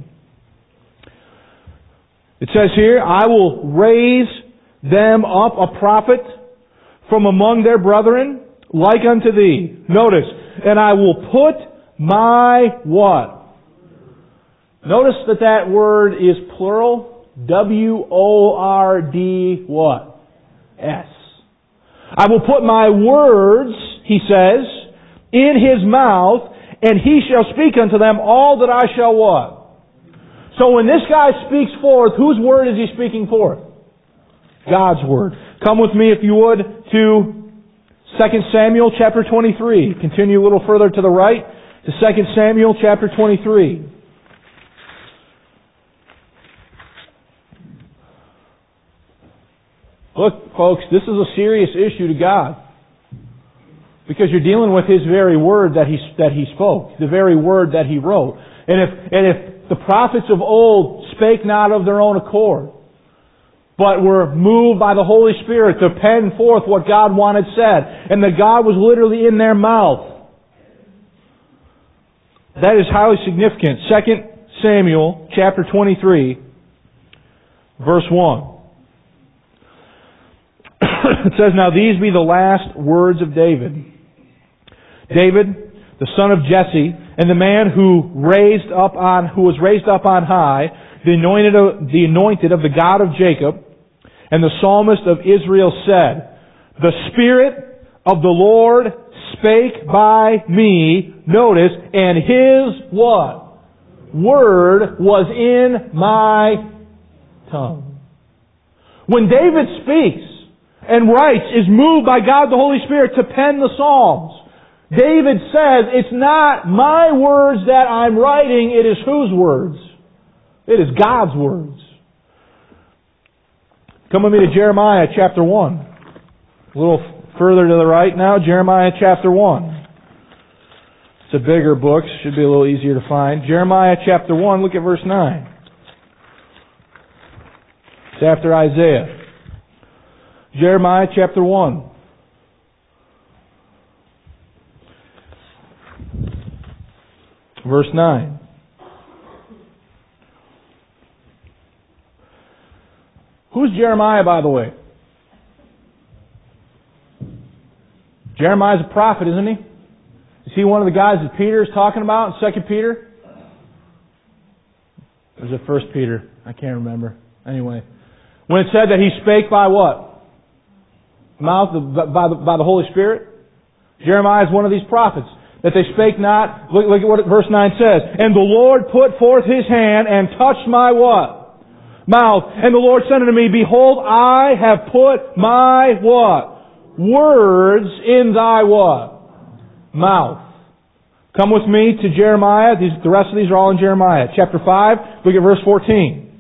It says here, I will raise them up a prophet from among their brethren, like unto thee. Notice, and I will put my what? Notice that that word is plural. W O R D what? S. I will put my words, he says, in his mouth, and he shall speak unto them all that I shall what? So when this guy speaks forth, whose word is he speaking forth? God's word. Come with me, if you would, to Second Samuel chapter twenty-three. Continue a little further to the right to Second Samuel chapter twenty-three. Look, folks, this is a serious issue to God. Because you're dealing with His very word that He, that He spoke. The very word that He wrote. And if, and if the prophets of old spake not of their own accord, but were moved by the Holy Spirit to pen forth what God wanted said, and that God was literally in their mouth, that is highly significant. Second Samuel chapter twenty-three, verse one. It says, Now these be the last words of David. David, the son of Jesse, and the man who raised up on who was raised up on high, the anointed of, the anointed of the God of Jacob, and the psalmist of Israel said, The Spirit of the Lord spake by me, notice, and His what? Word was in my tongue. When David speaks and writes, is moved by God the Holy Spirit to pen the Psalms, David says, it's not my words that I'm writing, it is whose words? It is God's words. Come with me to Jeremiah chapter one. A little further to the right now, Jeremiah chapter one. It's a bigger book, should be a little easier to find. Jeremiah chapter one, look at verse nine. It's after Isaiah. Jeremiah chapter one. Verse nine. Who's Jeremiah, by the way? Jeremiah's a prophet, isn't he? Is he one of the guys that Peter is talking about in Second Peter? Or is it First Peter? I can't remember. Anyway. When it said that he spake by what? Mouth of, by, the, by the Holy Spirit? Jeremiah is one of these prophets. That they spake not. Look, look at what verse nine says. And the Lord put forth His hand and touched my what? Mouth. And the Lord said unto me, Behold, I have put my what? Words in thy what? Mouth. Come with me to Jeremiah. These, the rest of these are all in Jeremiah. Chapter five, look at verse fourteen.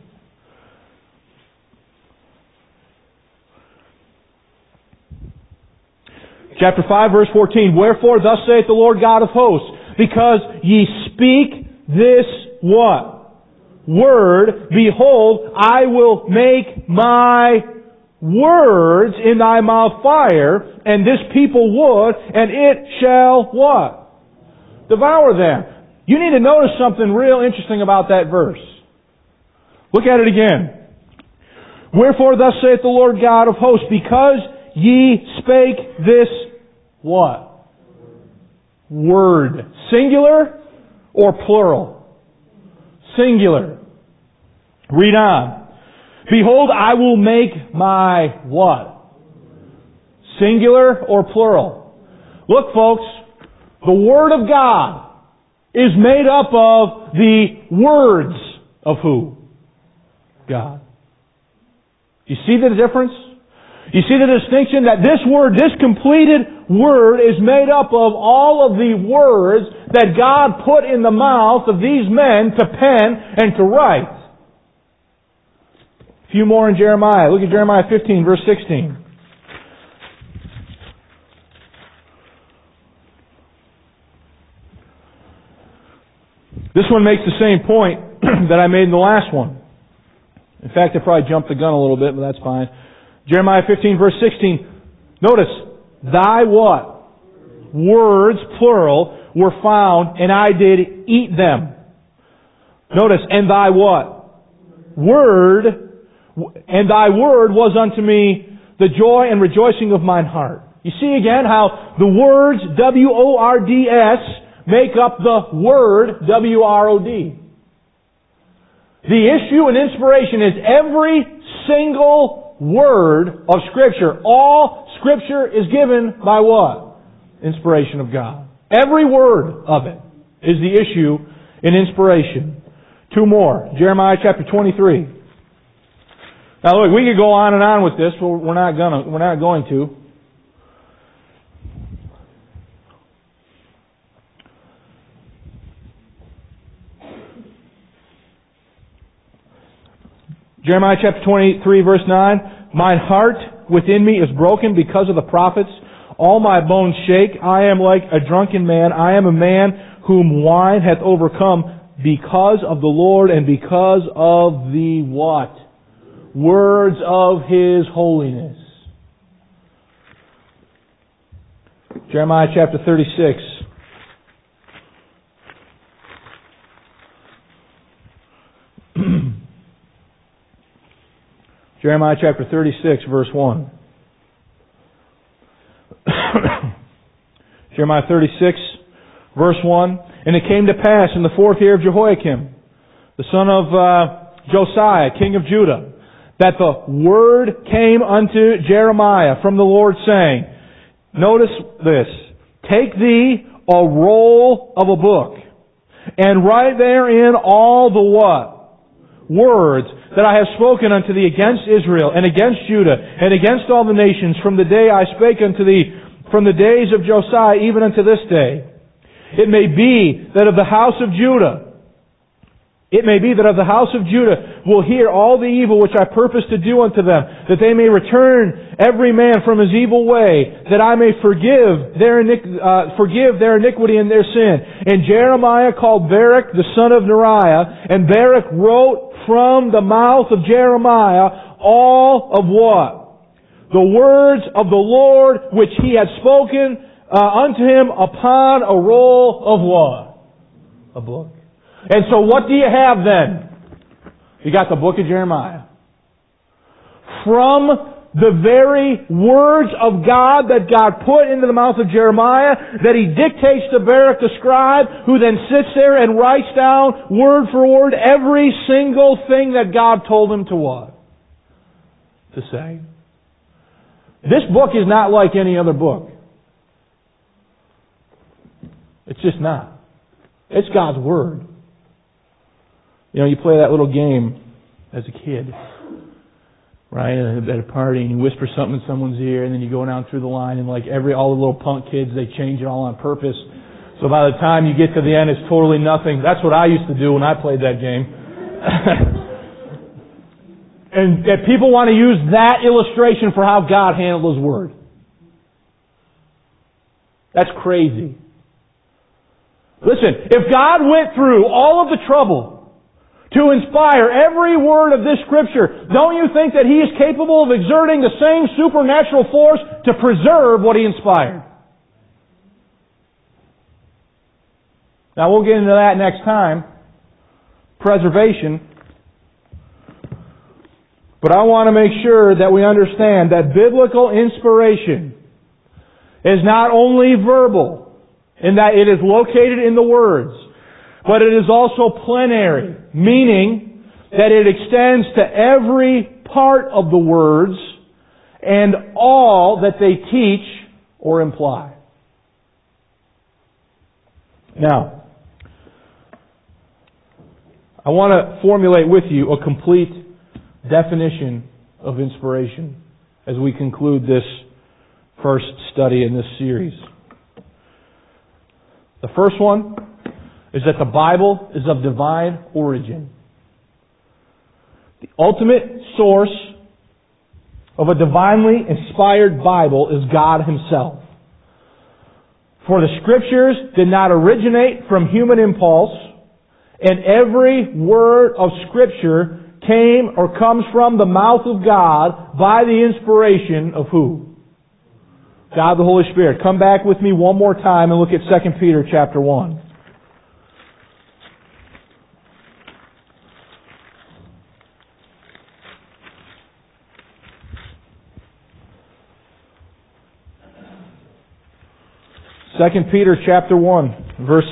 Chapter five, verse fourteen. Wherefore, thus saith the Lord God of hosts, because ye speak this what? Word, behold, I will make my words in thy mouth fire, and this people wood, and it shall what? Devour them. You need to notice something real interesting about that verse. Look at it again. Wherefore thus saith the Lord God of hosts, because ye spake this what? Word. Singular or plural? Singular. Read on. Behold, I will make my what? Singular or plural? Look, folks, the Word of God is made up of the words of who? God. You see the difference? You see the distinction that this Word, this completed Word, is made up of all of the words that God put in the mouth of these men to pen and to write. A few more in Jeremiah. Look at Jeremiah fifteen, verse sixteen. This one makes the same point that I made in the last one. In fact, I probably jumped the gun a little bit, but that's fine. Jeremiah fifteen, verse sixteen. Notice, thy what? Words, plural, were found, and I did eat them. Notice, and thy what? Word, and thy word was unto me the joy and rejoicing of mine heart. You see again how the words, W O R D S, make up the word, W R O D. The issue and inspiration is every single word of Scripture. All Scripture is given by what? Inspiration of God. Every word of it is the issue in inspiration. Two more. Jeremiah chapter twenty-three. Now look, we could go on and on with this, but we're not gonna, we're not going to. Jeremiah chapter twenty-three, verse nine. Mine heart within me is broken because of the prophets. All my bones shake. I am like a drunken man. I am a man whom wine hath overcome because of the Lord and because of the what? Words of His holiness. Jeremiah chapter thirty-six. Jeremiah chapter thirty-six, verse one. Jeremiah thirty-six, verse one. And it came to pass in the fourth year of Jehoiakim, the son of uh, Josiah, king of Judah, that the word came unto Jeremiah from the Lord, saying, notice this, take thee a roll of a book, and write therein all the what? Words that I have spoken unto thee against Israel, and against Judah, and against all the nations, from the day I spake unto thee, from the days of Josiah, even unto this day. It may be that of the house of Judah It may be that of the house of Judah will hear all the evil which I purpose to do unto them, that they may return every man from his evil way, that I may forgive their iniqu- uh, forgive their iniquity and their sin. And Jeremiah called Baruch the son of Neriah, and Baruch wrote from the mouth of Jeremiah all of what? The words of the Lord which he had spoken uh, unto him upon a roll of what? A book. And so what do you have then? You got the book of Jeremiah. From the very words of God that God put into the mouth of Jeremiah, that he dictates to Baruch the scribe, who then sits there and writes down word for word every single thing that God told him to what? To say. This book is not like any other book. It's just not. It's God's Word. You know, you play that little game as a kid, right? At a party, and you whisper something in someone's ear, and then you go down through the line, and like every all the little punk kids, they change it all on purpose. So by the time you get to the end, it's totally nothing. That's what I used to do when I played that game. and, and people want to use that illustration for how God handled His Word. That's crazy. Listen, if God went through all of the trouble to inspire every word of this Scripture, don't you think that He is capable of exerting the same supernatural force to preserve what He inspired? Now we'll get into that next time. Preservation. But I want to make sure that we understand that biblical inspiration is not only verbal, in that it is located in the words, but it is also plenary, meaning that it extends to every part of the words and all that they teach or imply. Now, I want to formulate with you a complete definition of inspiration as we conclude this first study in this series. The first one is that the Bible is of divine origin. The ultimate source of a divinely inspired Bible is God Himself. For the Scriptures did not originate from human impulse, and every word of Scripture came or comes from the mouth of God by the inspiration of who? God the Holy Spirit. Come back with me one more time and look at Second Peter chapter one. Second Peter chapter one, verse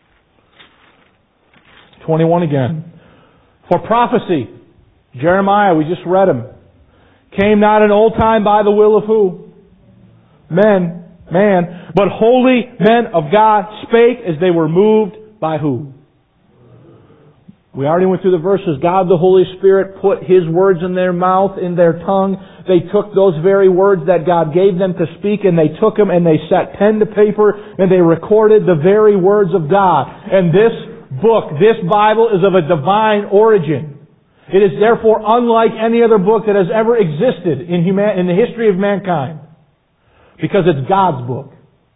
twenty-one again. For prophecy, Jeremiah, we just read him, came not in old time by the will of who? Men, man, but holy men of God spake as they were moved by who? We already went through the verses. God the Holy Spirit put His words in their mouth, in their tongue. They took those very words that God gave them to speak, and they took them and they set pen to paper and they recorded the very words of God. And this book, this Bible, is of a divine origin. It is therefore unlike any other book that has ever existed in human, in the history of mankind. Because it's God's book.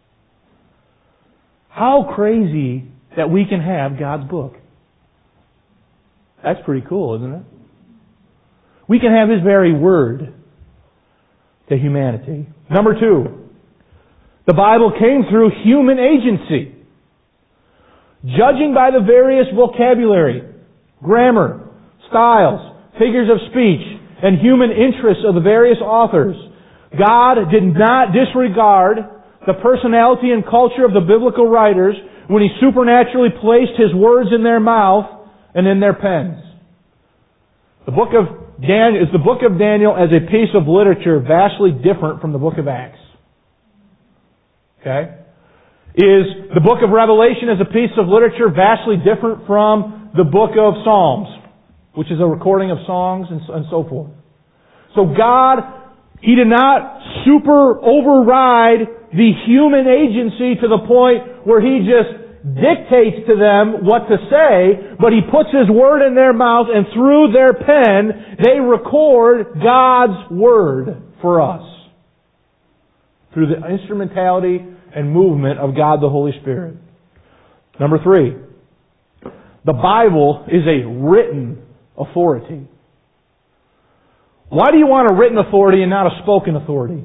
How crazy that we can have God's book. That's pretty cool, isn't it? We can have His very word to humanity. Number two, the Bible came through human agency. Judging by the various vocabulary, grammar, styles, figures of speech, and human interests of the various authors, God did not disregard the personality and culture of the biblical writers when He supernaturally placed His words in their mouth and in their pens. The book of Daniel is the book of Daniel as a piece of literature vastly different from the book of Acts. Okay? Is the book of Revelation as a piece of literature vastly different from the book of Psalms, which is a recording of songs and, and so forth. So God, He did not super override the human agency to the point where He just dictates to them what to say, but He puts His Word in their mouth, and through their pen, they record God's Word for us. Through the instrumentality and movement of God the Holy Spirit. Number three, the Bible is a written authority. Why do you want a written authority and not a spoken authority?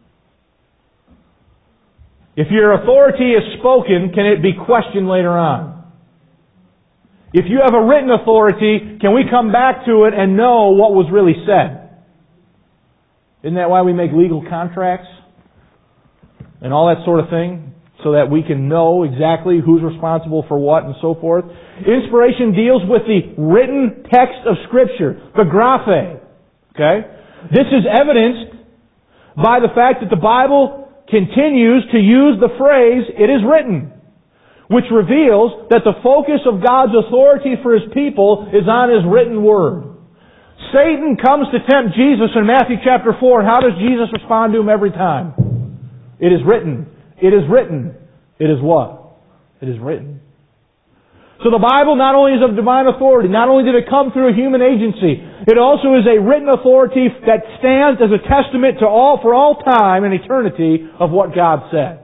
If your authority is spoken, can it be questioned later on? If you have a written authority, can we come back to it and know what was really said? Isn't that why we make legal contracts? And all that sort of thing? So that we can know exactly who's responsible for what and so forth. Inspiration deals with the written text of Scripture, the graphe. Okay? This is evidenced by the fact that the Bible continues to use the phrase, "it is written," which reveals that the focus of God's authority for His people is on His written Word. Satan comes to tempt Jesus in Matthew chapter four, and how does Jesus respond to him every time? It is written. It is written. It is what? It is written. So the Bible not only is of divine authority, not only did it come through a human agency, it also is a written authority that stands as a testament to all, for all time and eternity, of what God said.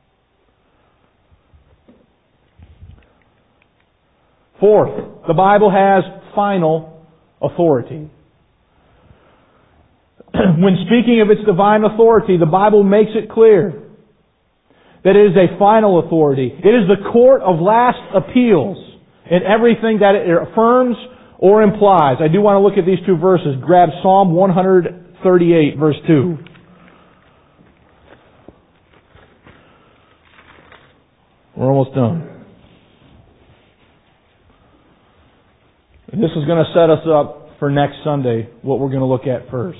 Fourth, the Bible has final authority. When speaking of its divine authority, the Bible makes it clear that it is a final authority. It is the court of last appeals in everything that it affirms or implies. I do want to look at these two verses. Grab Psalm one thirty-eight, verse two. We're almost done. And this is going to set us up for next Sunday, what we're going to look at first.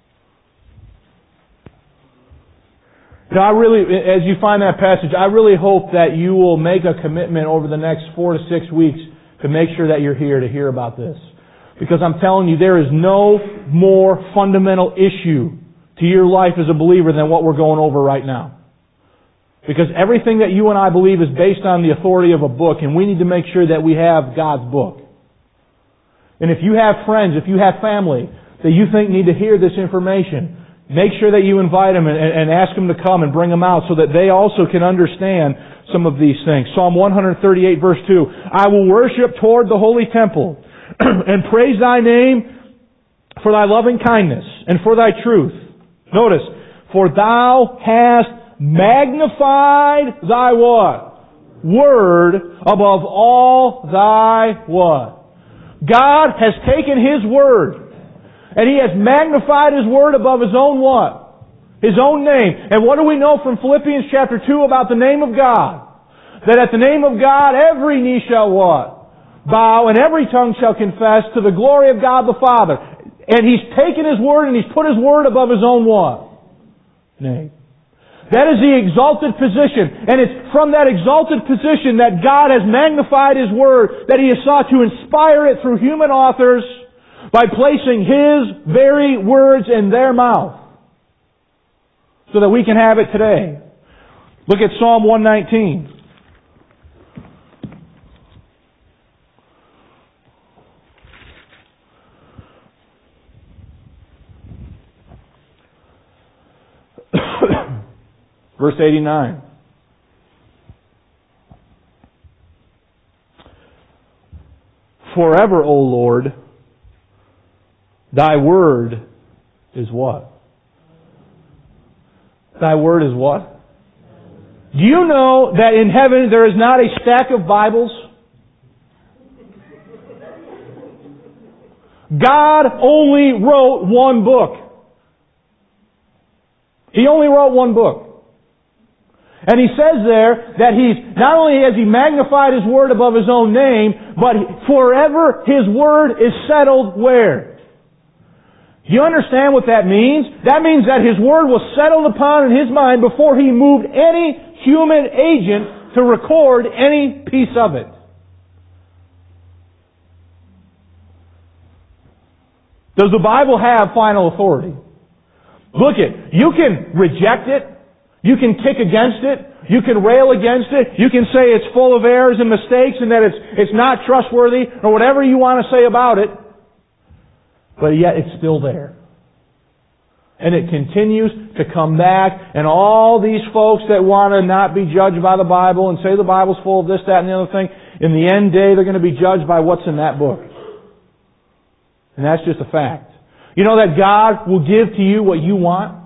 Now, I really, as you find that passage, I really hope that you will make a commitment over the next four to six weeks to make sure that you're here to hear about this. Because I'm telling you, there is no more fundamental issue to your life as a believer than what we're going over right now. Because everything that you and I believe is based on the authority of a book, and we need to make sure that we have God's book. And if you have friends, if you have family that you think need to hear this information, make sure that you invite them and, and ask them to come and bring them out so that they also can understand some of these things. Psalm one thirty-eight, verse two. I will worship toward the holy temple and praise Thy name for Thy loving kindness and for Thy truth. Notice, for Thou hast magnified Thy what? Word above all Thy what? God has taken His Word and He has magnified His Word above His own what? His own name. And what do we know from Philippians chapter two about the name of God? That at the name of God every knee shall what? Bow, and every tongue shall confess to the glory of God the Father. And He's taken His Word and He's put His Word above His own what? Name. That is the exalted position. And it's from that exalted position that God has magnified His Word, that He has sought to inspire it through human authors by placing His very words in their mouth so that we can have it today. Look at Psalm one nineteen. Verse eighty-nine. Forever, O Lord, Thy Word is what? Thy Word is what? Do you know that in heaven there is not a stack of Bibles? God only wrote one book. He only wrote one book. And He says there that He's, not only has He magnified His Word above His own name, but forever His Word is settled where? Do you understand what that means? That means that His Word was settled upon in His mind before He moved any human agent to record any piece of it. Does the Bible have final authority? Look it, you can reject it, you can kick against it, You can rail against it. You can say it's full of errors and mistakes and that it's, it's not trustworthy or whatever you want to say about it. But yet it's still there. And it continues to come back, and all these folks that want to not be judged by the Bible and say the Bible's full of this, that, and the other thing, in the end day they're going to be judged by what's in that book. And that's just a fact. You know that God will give to you what you want?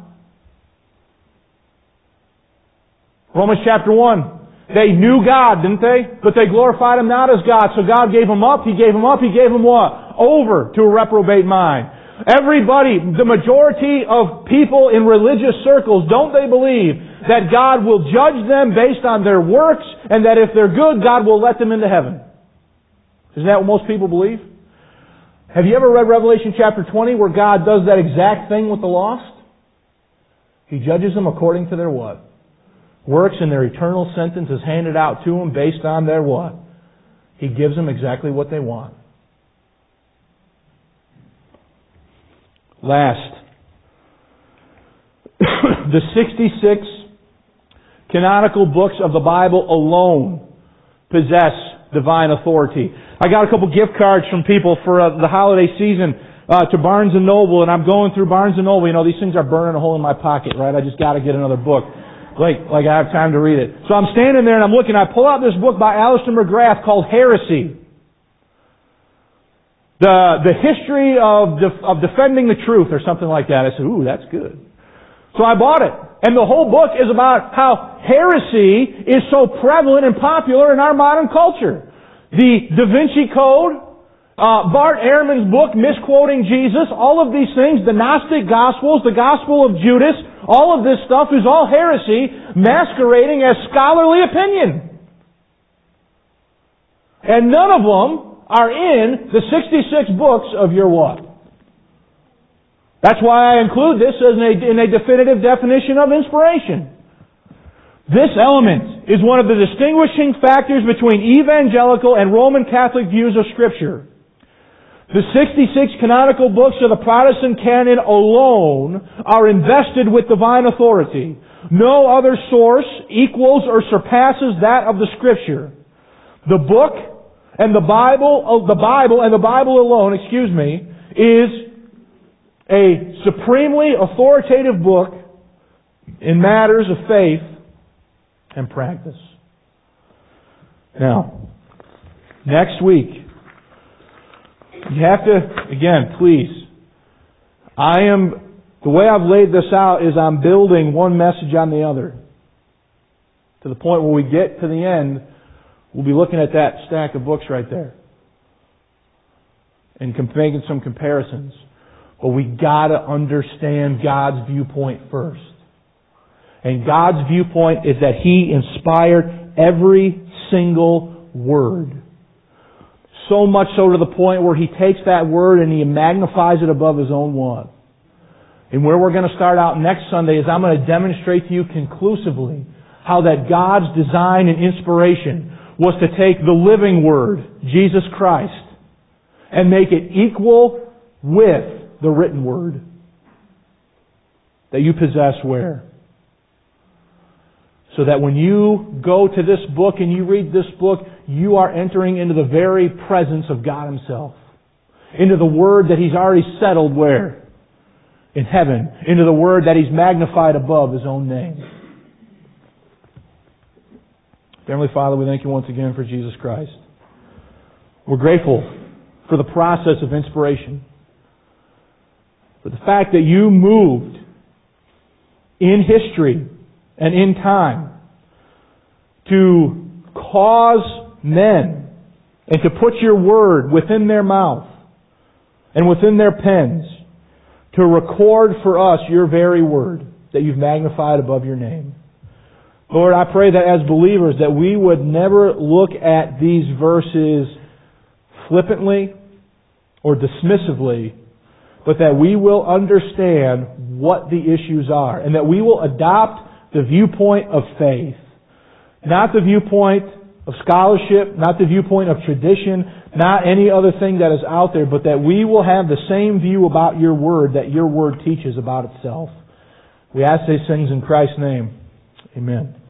Romans chapter one. They knew God, didn't they? But they glorified Him not as God. So God gave Him up. He gave Him up. He gave Him what? Over to a reprobate mind. Everybody, the majority of people in religious circles, don't they believe that God will judge them based on their works and that if they're good, God will let them into heaven? Isn't that what most people believe? Have you ever read Revelation chapter twenty where God does that exact thing with the lost? He judges them according to their what? Works, and their eternal sentence is handed out to them based on their what? He gives them exactly what they want. Last, the sixty-six canonical books of the Bible alone possess divine authority. I got a couple gift cards from people for uh, the holiday season uh, to Barnes and Noble, and I'm going through Barnes and Noble. You know, these things are burning a hole in my pocket, right? I just got to get another book. Like, like I have time to read it. So I'm standing there and I'm looking. I pull out this book by Alistair McGrath called Heresy. The, the history of, def, of defending the truth or something like that. I said, ooh, that's good. So I bought it. And the whole book is about how heresy is so prevalent and popular in our modern culture. The Da Vinci Code, uh, Bart Ehrman's book, Misquoting Jesus, all of these things, the Gnostic Gospels, the Gospel of Judas, all of this stuff is all heresy masquerading as scholarly opinion. And none of them are in the sixty-six books of your what? That's why I include this as in a, in a definitive definition of inspiration. This element is one of the distinguishing factors between evangelical and Roman Catholic views of Scripture. The sixty-six canonical books of the Protestant canon alone are invested with divine authority. No other source equals or surpasses that of the Scripture. The book and the Bible, the Bible and the Bible alone, excuse me, is a supremely authoritative book in matters of faith and practice. Now, next week, you have to, again, please, I am, the way I've laid this out is I'm building one message on the other. To the point where we get to the end, we'll be looking at that stack of books right there. And making some comparisons. But we gotta understand God's viewpoint first. And God's viewpoint is that He inspired every single word. So much so to the point where He takes that word and He magnifies it above His own word. And where we're going to start out next Sunday is I'm going to demonstrate to you conclusively how that God's design and inspiration was to take the living Word, Jesus Christ, and make it equal with the written Word that you possess where? So that when you go to this book and you read this book, you are entering into the very presence of God Himself. Into the Word that He's already settled where? In heaven. Into the Word that He's magnified above His own name. Heavenly Father, we thank You once again for Jesus Christ. We're grateful for the process of inspiration. For the fact that You moved in history and in time to cause men and to put Your Word within their mouth and within their pens to record for us Your very Word that You've magnified above Your name. Lord, I pray that as believers that we would never look at these verses flippantly or dismissively, but that we will understand what the issues are and that we will adopt the viewpoint of faith. Not the viewpoint of scholarship, not the viewpoint of tradition, not any other thing that is out there, but that we will have the same view about Your Word that Your Word teaches about itself. We ask these things in Christ's name. Amen.